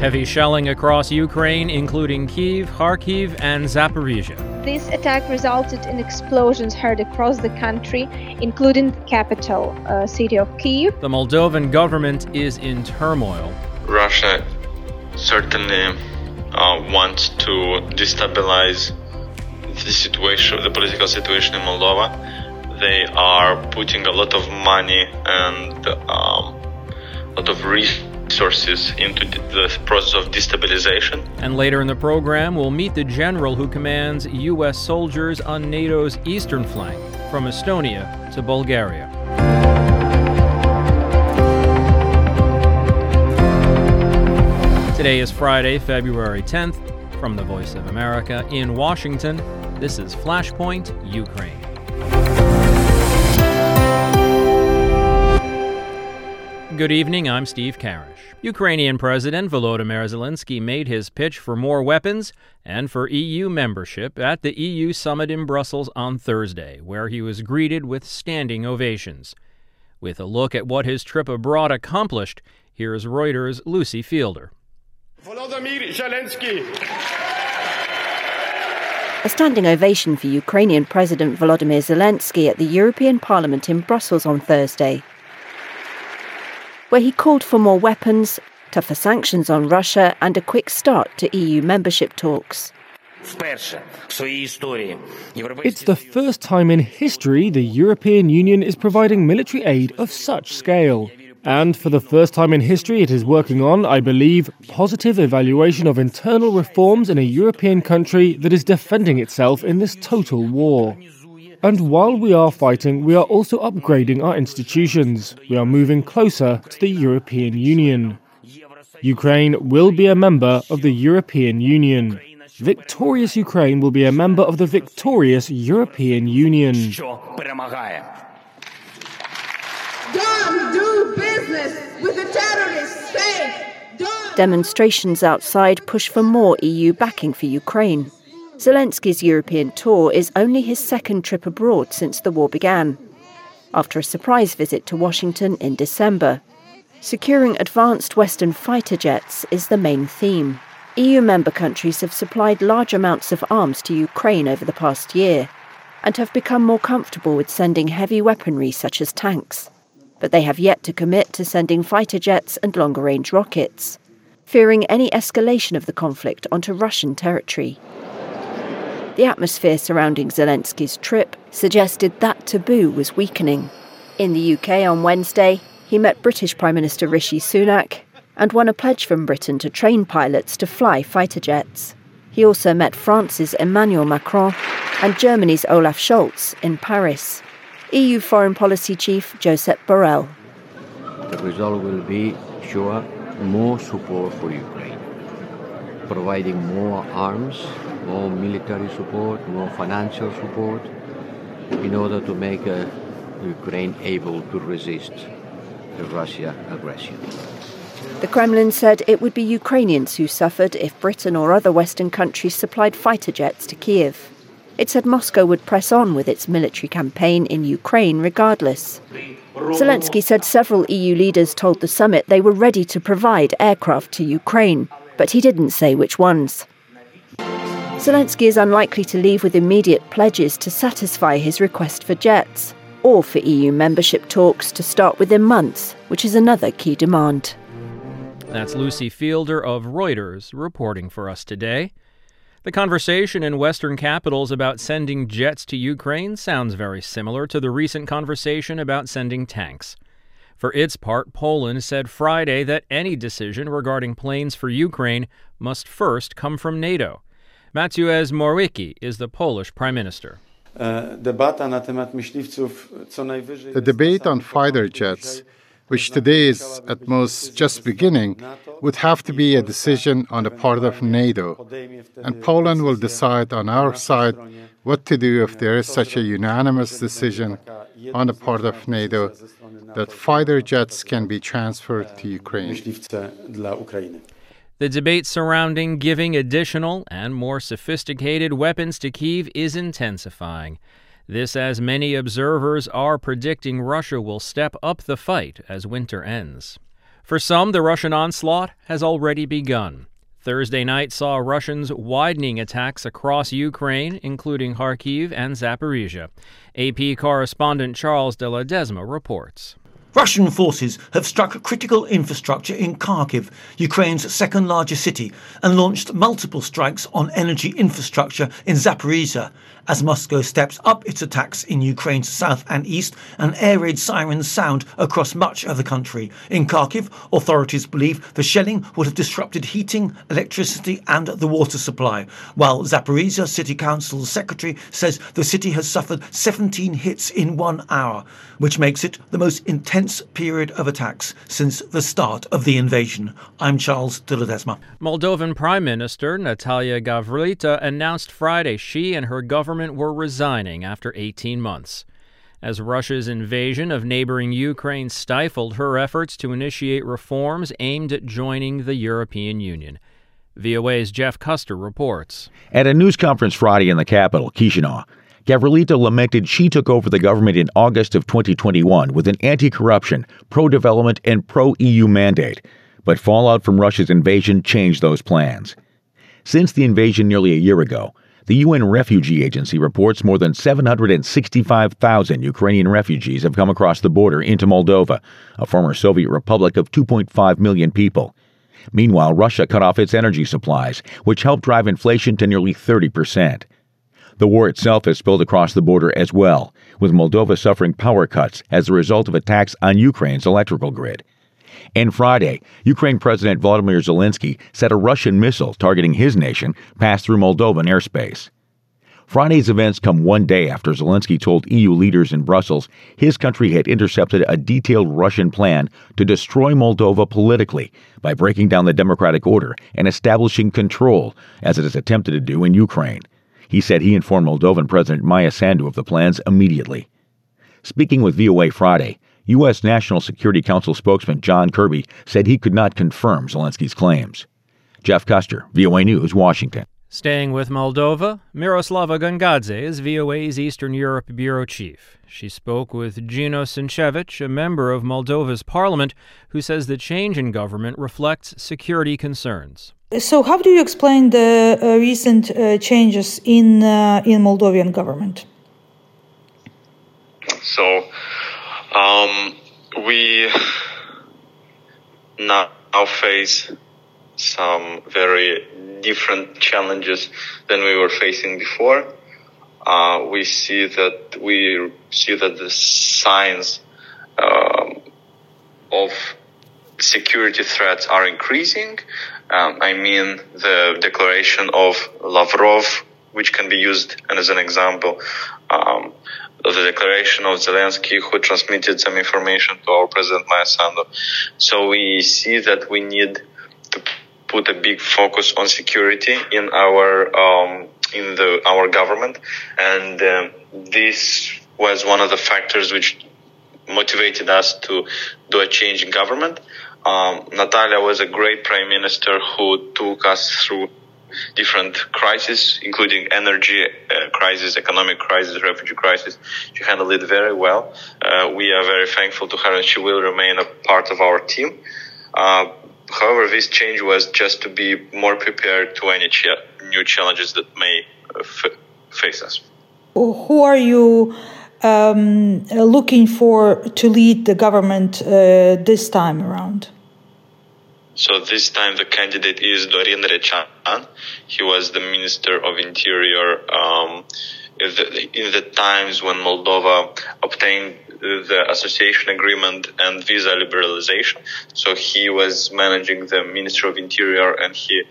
Heavy shelling across Ukraine, including Kyiv, Kharkiv, and Zaporizhia. This attack resulted in explosions heard across the country, including the capital city of Kyiv. The Moldovan government is in turmoil. Russia certainly wants to destabilize the political situation in Moldova. They are putting a lot of money and a lot of resources into the process of destabilization. And later in the program, we'll meet the general who commands U.S. soldiers on NATO's eastern flank, from Estonia to Bulgaria. Today is Friday, February 10th. From the Voice of America in Washington, this is Flashpoint Ukraine. Good evening, I'm Steve Karish. Ukrainian President Volodymyr Zelensky made his pitch for more weapons and for EU membership at the EU summit in Brussels on Thursday, where he was greeted with standing ovations. With a look at what his trip abroad accomplished, here's Reuters' Lucy Fielder. Volodymyr Zelensky. A standing ovation for Ukrainian President Volodymyr Zelensky at the European Parliament in Brussels on Thursday, where he called for more weapons, tougher sanctions on Russia, and a quick start to EU membership talks. It's the first time in history the European Union is providing military aid of such scale. And for the first time in history, it is working on, I believe, positive evaluation of internal reforms in a European country that is defending itself in this total war. And while we are fighting, we are also upgrading our institutions. We are moving closer to the European Union. Ukraine will be a member of the European Union. Victorious Ukraine will be a member of the victorious European Union. Don't do business with the terrorists. Say, don't. Demonstrations outside push for more EU backing for Ukraine. Zelensky's European tour is only his second trip abroad since the war began, after a surprise visit to Washington in December. Securing advanced Western fighter jets is the main theme. EU member countries have supplied large amounts of arms to Ukraine over the past year and have become more comfortable with sending heavy weaponry such as tanks. But they have yet to commit to sending fighter jets and longer-range rockets, fearing any escalation of the conflict onto Russian territory. The atmosphere surrounding Zelensky's trip suggested that taboo was weakening. In the UK on Wednesday, he met British Prime Minister Rishi Sunak and won a pledge from Britain to train pilots to fly fighter jets. He also met France's Emmanuel Macron and Germany's Olaf Scholz in Paris. EU Foreign Policy Chief Josep Borrell. The result will be, sure, more support for Ukraine, providing more arms, more military support, more financial support, in order to make Ukraine able to resist the Russian aggression. The Kremlin said it would be Ukrainians who suffered if Britain or other Western countries supplied fighter jets to Kyiv. It said Moscow would press on with its military campaign in Ukraine regardless. Zelensky said several EU leaders told the summit they were ready to provide aircraft to Ukraine, but he didn't say which ones. Zelensky is unlikely to leave with immediate pledges to satisfy his request for jets, or for EU membership talks to start within months, which is another key demand. That's Lucy Fielder of Reuters reporting for us today. The conversation in Western capitals about sending jets to Ukraine sounds very similar to the recent conversation about sending tanks. For its part, Poland said Friday that any decision regarding planes for Ukraine must first come from NATO. Mateusz Morawiecki is the Polish Prime Minister. The debate on fighter jets, which today is at most just beginning, would have to be a decision on the part of NATO. And Poland will decide on our side what to do if there is such a unanimous decision on the part of NATO that fighter jets can be transferred to Ukraine. The debate surrounding giving additional and more sophisticated weapons to Kyiv is intensifying. This as many observers are predicting Russia will step up the fight as winter ends. For some, the Russian onslaught has already begun. Thursday night saw Russians widening attacks across Ukraine, including Kharkiv and Zaporizhia. AP correspondent Charles de Ledesma reports. Russian forces have struck critical infrastructure in Kharkiv, Ukraine's second largest city, and launched multiple strikes on energy infrastructure in Zaporizhia, as Moscow steps up its attacks in Ukraine's south and east, and air raid sirens sound across much of the country. In Kharkiv, authorities believe the shelling would have disrupted heating, electricity and the water supply, while Zaporizhia City Council's secretary says the city has suffered 17 hits in 1 hour, which makes it the most intense period of attacks since the start of the invasion. I'm Charles de Ledesma. Moldovan Prime Minister Natalia Gavrilita announced Friday she and her government were resigning after 18 months. As Russia's invasion of neighboring Ukraine stifled her efforts to initiate reforms aimed at joining the European Union. VOA's Jeff Custer reports. At a news conference Friday in the capital, Chisinau, Gavrilita lamented she took over the government in August of 2021 with an anti-corruption, pro-development, and pro-EU mandate. But fallout from Russia's invasion changed those plans. Since the invasion nearly a year ago, the UN Refugee Agency reports more than 765,000 Ukrainian refugees have come across the border into Moldova, a former Soviet republic of 2.5 million people. Meanwhile, Russia cut off its energy supplies, which helped drive inflation to nearly 30%. The war itself has spilled across the border as well, with Moldova suffering power cuts as a result of attacks on Ukraine's electrical grid. And Friday, Ukraine President Volodymyr Zelensky said a Russian missile targeting his nation passed through Moldovan airspace. Friday's events come one day after Zelensky told EU leaders in Brussels his country had intercepted a detailed Russian plan to destroy Moldova politically by breaking down the democratic order and establishing control, as it has attempted to do in Ukraine. He said he informed Moldovan President Maia Sandu of the plans immediately. Speaking with VOA Friday, U.S. National Security Council spokesman John Kirby said he could not confirm Zelensky's claims. Jeff Custer, VOA News, Washington. Staying with Moldova, Miroslava Gangadze is VOA's Eastern Europe bureau chief. She spoke with Gino Sinchevich, a member of Moldova's parliament, who says the change in government reflects security concerns. So how do you explain the recent changes in Moldovan government? So we now face some very different challenges than we were facing before. We see that the signs of security threats are increasing. I mean, the declaration of Lavrov, which can be used as an example, the declaration of Zelensky, who transmitted some information to our President Maia Sandu. So we see that we need to put a big focus on security in our government, and this was one of the factors which motivated us to do a change in government. Natalia was a great prime minister who took us through different crises, including energy crisis, economic crisis, refugee crisis. She handled it very well. We are very thankful to her, and she will remain a part of our team. However, this change was just to be more prepared to any new challenges that may face us. Who are you looking for to lead the government this time around? So this time the candidate is Dorin Rechan. He was the Minister of Interior in the times when Moldova obtained the association agreement and visa liberalization. So he was managing the Ministry of Interior, and he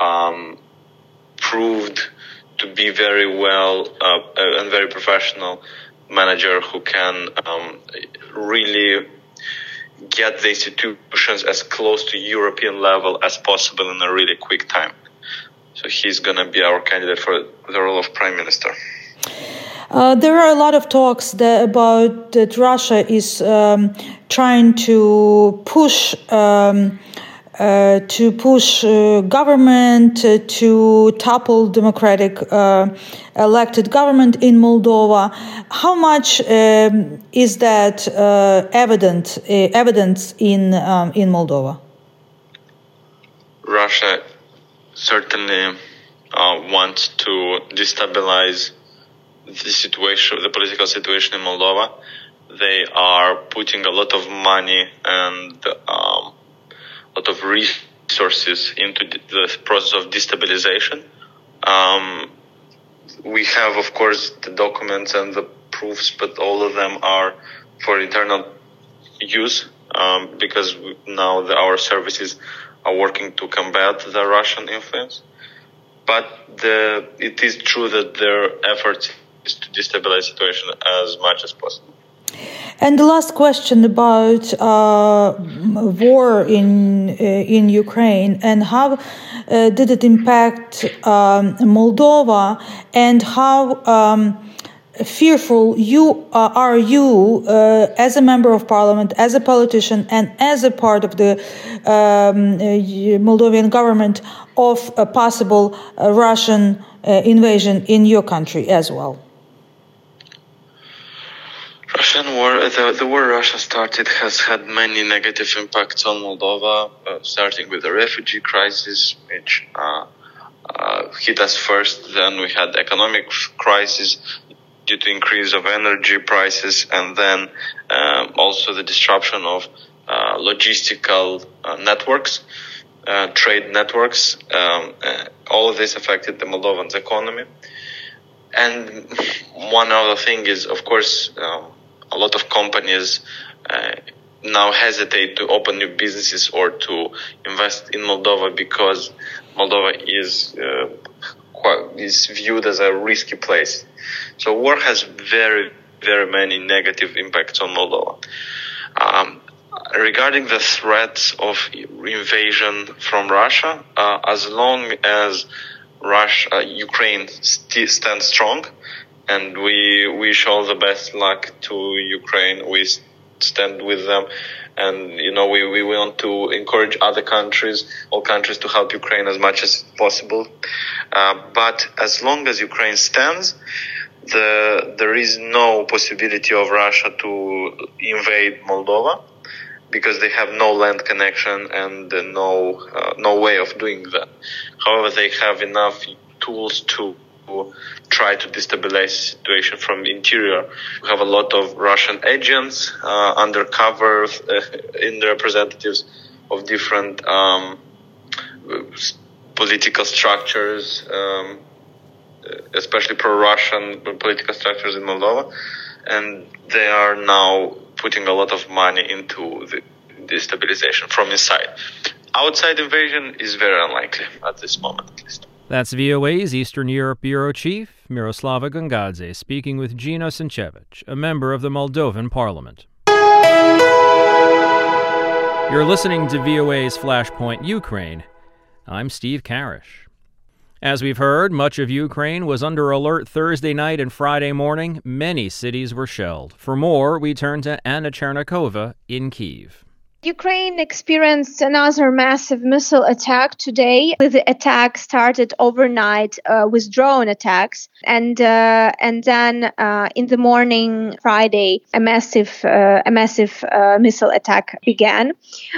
proved to be very well and very professional manager who can really get the institutions as close to European level as possible in a really quick time. So he's going to be our candidate for the role of Prime Minister. There are a lot of talks about that Russia is trying to push to push government to topple democratic elected government in Moldova. How much is that evidence in Moldova? Russia certainly wants to destabilize the political situation in Moldova. They are putting a lot of money and a lot of resources into the process of destabilization. We have, of course, the documents and the proofs, but all of them are for internal use because now our services are working to combat the Russian influence. But it is true that their effort is to destabilize the situation as much as possible. And the last question about war in Ukraine and how did it impact Moldova, and how fearful are you as a member of parliament, as a politician, and as a part of the Moldovan government of a possible Russian invasion in your country as well? Russian war, the war Russia started has had many negative impacts on Moldova, starting with the refugee crisis, which hit us first. Then we had economic crisis due to increase of energy prices, and then also the disruption of logistical networks, trade networks. All of this affected the Moldovan economy. And one other thing is, of course, a lot of companies now hesitate to open new businesses or to invest in Moldova because Moldova is viewed as a risky place. So war has very, very many negative impacts on Moldova. Regarding the threats of invasion from Russia, as long as Ukraine stands strong, and we wish all the best luck to Ukraine. We stand with them, and we want to encourage all countries to help Ukraine as much as possible. But as long as Ukraine stands, there is no possibility of Russia to invade Moldova, because they have no land connection and no way of doing that. However, they have enough tools to try to destabilize the situation from the interior. We have a lot of Russian agents, undercover in the representatives of different political structures, especially pro-Russian political structures in Moldova, and they are now putting a lot of money into the destabilization from inside. Outside invasion is very unlikely at this moment, at least. That's VOA's Eastern Europe Bureau Chief, Miroslava Gongadze, speaking with Gino Sinchevich, a member of the Moldovan Parliament. You're listening to VOA's Flashpoint Ukraine. I'm Steve Karish. As we've heard, much of Ukraine was under alert Thursday night and Friday morning. Many cities were shelled. For more, we turn to Anna Chernikova in Kyiv. Ukraine experienced another massive missile attack today. The attack started overnight with drone attacks, and then in the morning Friday, a massive missile attack began.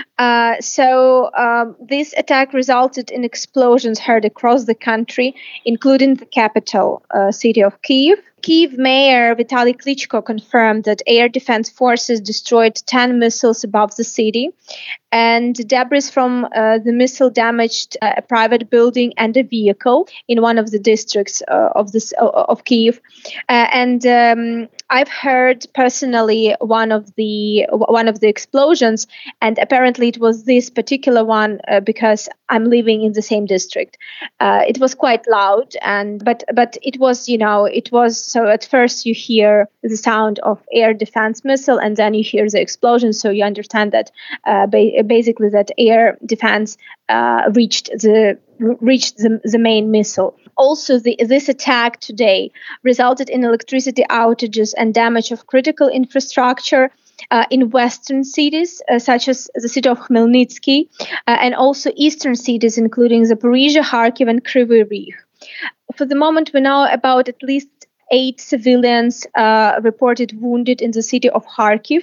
This attack resulted in explosions heard across the country, including the capital city of Kyiv. Kyiv Mayor Vitaly Klitschko confirmed that air defense forces destroyed 10 missiles above the city, and debris from the missile damaged a private building and a vehicle in one of the districts of Kyiv. I've heard personally one of the explosions, and apparently it was this particular one because I'm living in the same district. It was quite loud, but it was so at first you hear the sound of air defense missile, and then you hear the explosion, so you understand that basically that air defense reached the main missile. Also, this attack today resulted in electricity outages and damage of critical infrastructure. in western cities, such as the city of Khmelnytsky, and also eastern cities, including Zaporizhia, Kharkiv, and Kryvyi Rih. For the moment, we know about at least 8 civilians reported wounded in the city of Kharkiv,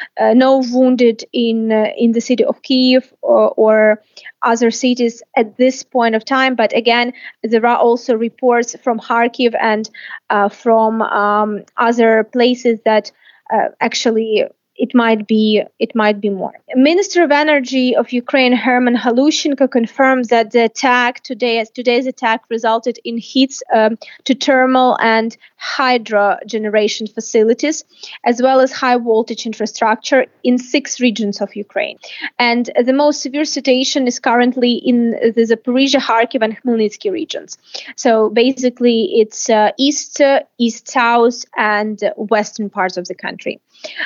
no wounded in the city of Kyiv or other cities at this point of time. But again, there are also reports from Kharkiv and from other places that actually it might be more. Minister of Energy of Ukraine, Herman Halushenko, confirmed that the attack today's attack resulted in hits to thermal and hydro generation facilities, as well as high voltage infrastructure in 6 regions of Ukraine. And the most severe situation is currently in the Zaporizhia, Kharkiv, and Khmelnytsky regions. So basically, it's east, south, and western parts of the country.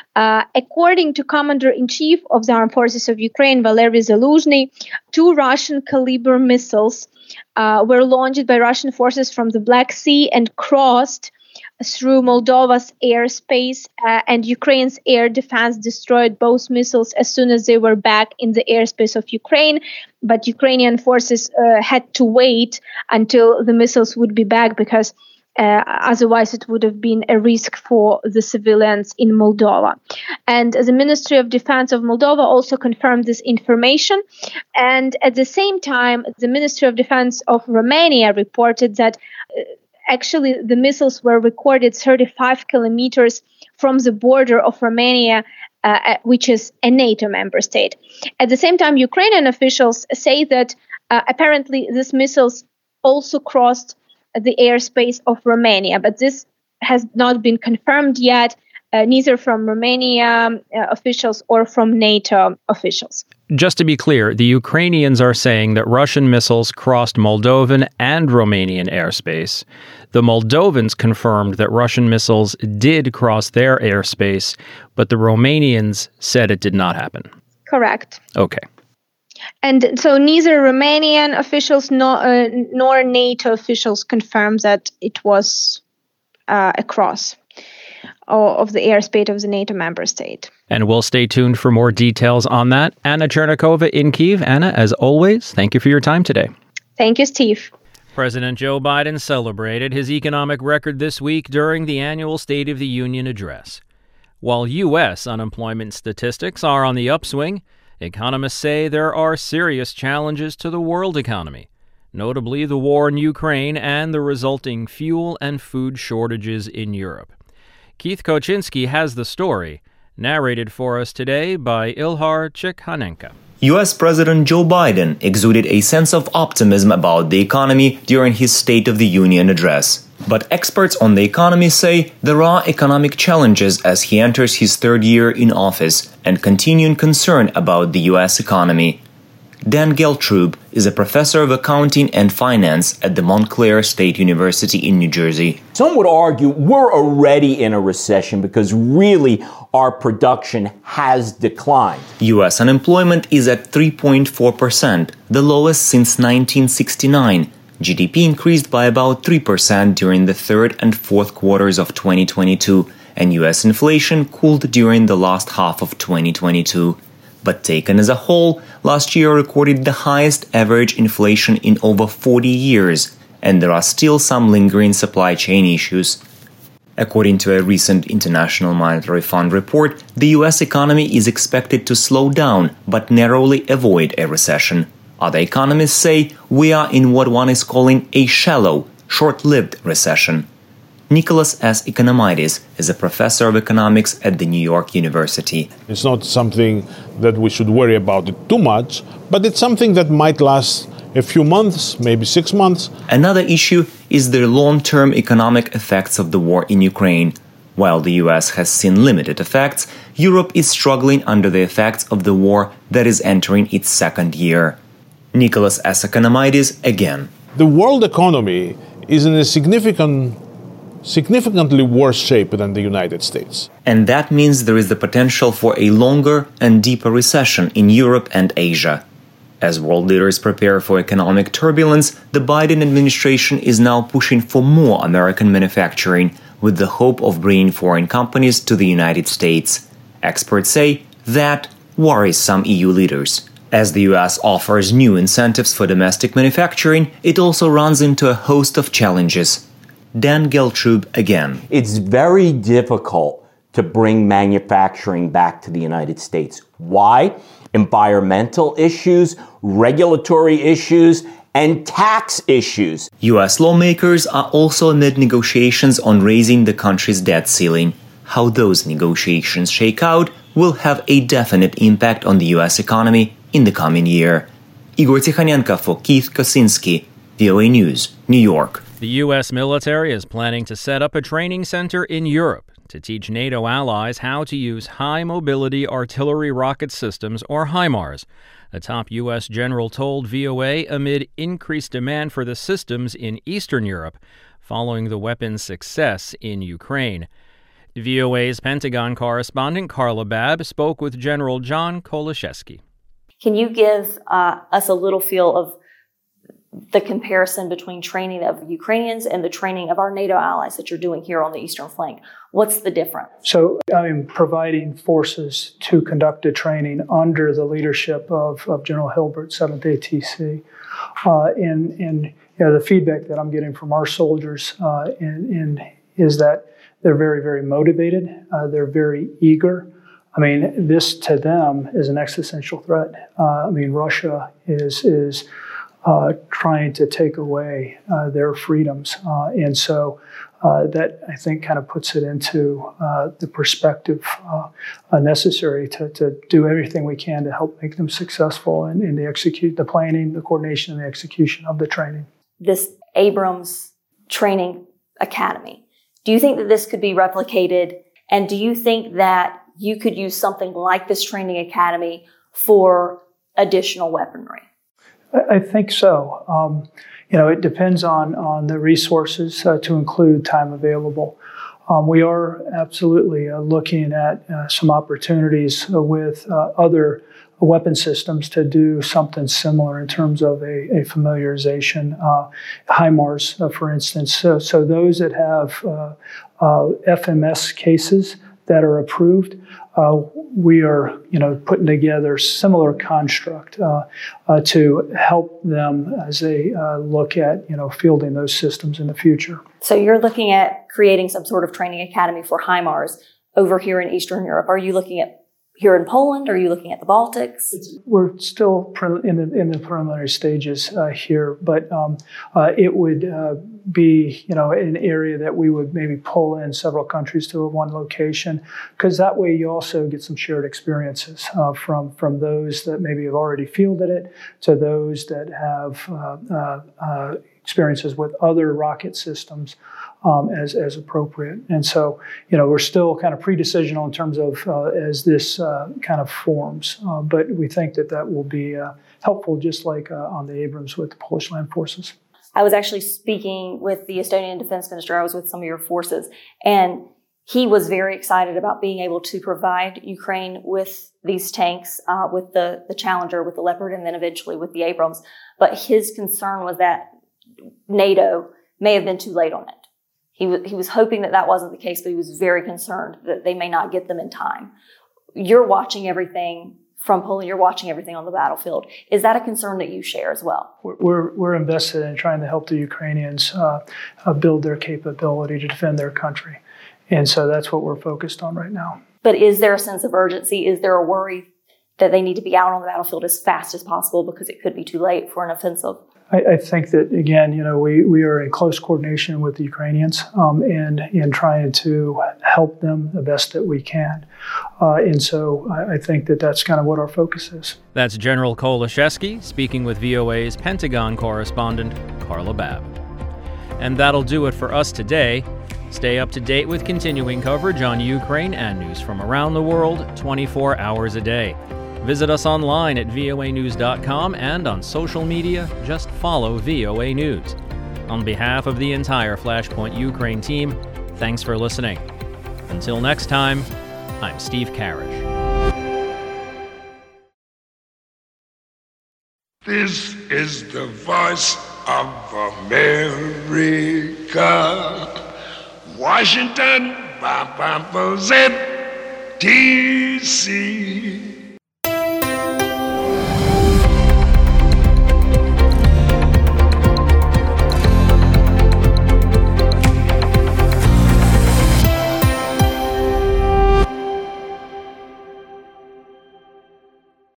According to Commander-in-Chief of the Armed Forces of Ukraine, Valery Zaluzhny, 2 Russian Kalibr missiles were launched by Russian forces from the Black Sea and crossed through Moldova's airspace, and Ukraine's air defense destroyed both missiles as soon as they were back in the airspace of Ukraine. But Ukrainian forces had to wait until the missiles would be back, because otherwise it would have been a risk for the civilians in Moldova. And the Ministry of Defense of Moldova also confirmed this information. And at the same time, the Ministry of Defense of Romania reported that actually the missiles were recorded 35 kilometers from the border of Romania, which is a NATO member state. At the same time, Ukrainian officials say that apparently these missiles also crossed the airspace of Romania, but this has not been confirmed yet, neither from Romania officials or from NATO officials. Just to be clear, the Ukrainians are saying that Russian missiles crossed Moldovan and Romanian airspace. The Moldovans confirmed that Russian missiles did cross their airspace, but the Romanians said it did not happen. Correct. Okay. And so neither Romanian officials nor NATO officials confirmed that it was a cross of the airspace of the NATO member state. And we'll stay tuned for more details on that. Anna Chernikova in Kyiv. Anna, as always, thank you for your time today. Thank you, Steve. President Joe Biden celebrated his economic record this week during the annual State of the Union address. While U.S. unemployment statistics are on the upswing, economists say there are serious challenges to the world economy, notably the war in Ukraine and the resulting fuel and food shortages in Europe. Keith Koczynski has the story, narrated for us today by Ilhar Chikhanenko. U.S. President Joe Biden exuded a sense of optimism about the economy during his State of the Union address. But experts on the economy say there are economic challenges as he enters his 3rd year in office and continuing concern about the U.S. economy. Dan Geltrub is a professor of accounting and finance at the Montclair State University in New Jersey. Some would argue we're already in a recession because really our production has declined. U.S. unemployment is at 3.4%, the lowest since 1969. GDP increased by about 3% during the 3rd and 4th quarters of 2022, and U.S. inflation cooled during the last half of 2022. But taken as a whole, last year recorded the highest average inflation in over 40 years, and there are still some lingering supply chain issues. According to a recent International Monetary Fund report, the U.S. economy is expected to slow down but narrowly avoid a recession. Other economists say we are in what one is calling a shallow, short-lived recession. Nicholas S. Economidis is a professor of economics at the New York University. It's not something that we should worry about it too much, but it's something that might last a few months, maybe 6 months. Another issue is the long-term economic effects of the war in Ukraine. While the US has seen limited effects, Europe is struggling under the effects of the war that is entering its 2nd year. Nicholas S. Economidis again. The world economy is in a significantly worse shape than the United States. And that means there is the potential for a longer and deeper recession in Europe and Asia. As world leaders prepare for economic turbulence, the Biden administration is now pushing for more American manufacturing with the hope of bringing foreign companies to the United States. Experts say that worries some EU leaders. As the US offers new incentives for domestic manufacturing, it also runs into a host of challenges. Dan Geltrub again. It's very difficult to bring manufacturing back to the United States. Why? Environmental issues, regulatory issues, and tax issues. US lawmakers are also amid negotiations on raising the country's debt ceiling. How those negotiations shake out will have a definite impact on the US economy in the coming year. Igor Tikhanenko for Keith Kosinski, VOA News, New York. The U.S. military is planning to set up a training center in Europe to teach NATO allies how to use high-mobility artillery rocket systems, or HIMARS. A top U.S. general told VOA amid increased demand for the systems in Eastern Europe following the weapon's success in Ukraine. VOA's Pentagon correspondent Carla Babb spoke with General John Kolashevsky. Can you give us a little feel of the comparison between training of Ukrainians and the training of our NATO allies that you're doing here on the eastern flank? What's the difference? So I'm providing forces to conduct a training under the leadership of General Hilbert, 7th ATC. And the feedback that I'm getting from our soldiers is that they're very, very motivated. They're very eager. I mean, this to them is an existential threat. Russia is trying to take away their freedoms. And so that, I think, kind of puts it into the perspective necessary to do everything we can to help make them successful in the planning, the coordination, and the execution of the training. This Abrams Training Academy, do you think that this could be replicated? And do you think that you could use something like this training academy for additional weaponry? I think so. It depends on the resources to include time available. We are absolutely looking at some opportunities with other weapon systems to do something similar in terms of a familiarization. HIMARS, for instance. So those that have FMS cases that are approved, we are, putting together similar construct to help them as they look at, fielding those systems in the future. So you're looking at creating some sort of training academy for HIMARS over here in Eastern Europe. Are you looking at here in Poland? Are you looking at the Baltics? We're still in the preliminary stages here, but it would be, an area that we would maybe pull in several countries to one location, because that way you also get some shared experiences from those that maybe have already fielded it to those that have experiences with other rocket systems as appropriate. And so, we're still kind of pre-decisional in terms of as this kind of forms, but we think that will be helpful, just like on the Abrams with the Polish land forces. I was actually speaking with the Estonian defense minister. I was with some of your forces, and he was very excited about being able to provide Ukraine with these tanks, with the Challenger, with the Leopard, and then eventually with the Abrams. But his concern was that NATO may have been too late on it. He was hoping that wasn't the case, but he was very concerned that they may not get them in time. You're watching everything from Poland. You're watching everything on the battlefield. Is that a concern that you share as well? We're invested in trying to help the Ukrainians build their capability to defend their country. And so that's what we're focused on right now. But is there a sense of urgency? Is there a worry that they need to be out on the battlefield as fast as possible because it could be too late for an offensive? I think that, again, we are in close coordination with the Ukrainians and in trying to help them the best that we can. And so I think that's kind of what our focus is. That's General Kolashevsky speaking with VOA's Pentagon correspondent, Carla Babb. And that'll do it for us today. Stay up to date with continuing coverage on Ukraine and news from around the world 24 hours a day. Visit us online at voanews.com and on social media, just follow VOA News. On behalf of the entire Flashpoint Ukraine team, thanks for listening. Until next time, I'm Steve Karish. This is the voice of America. Washington, DC.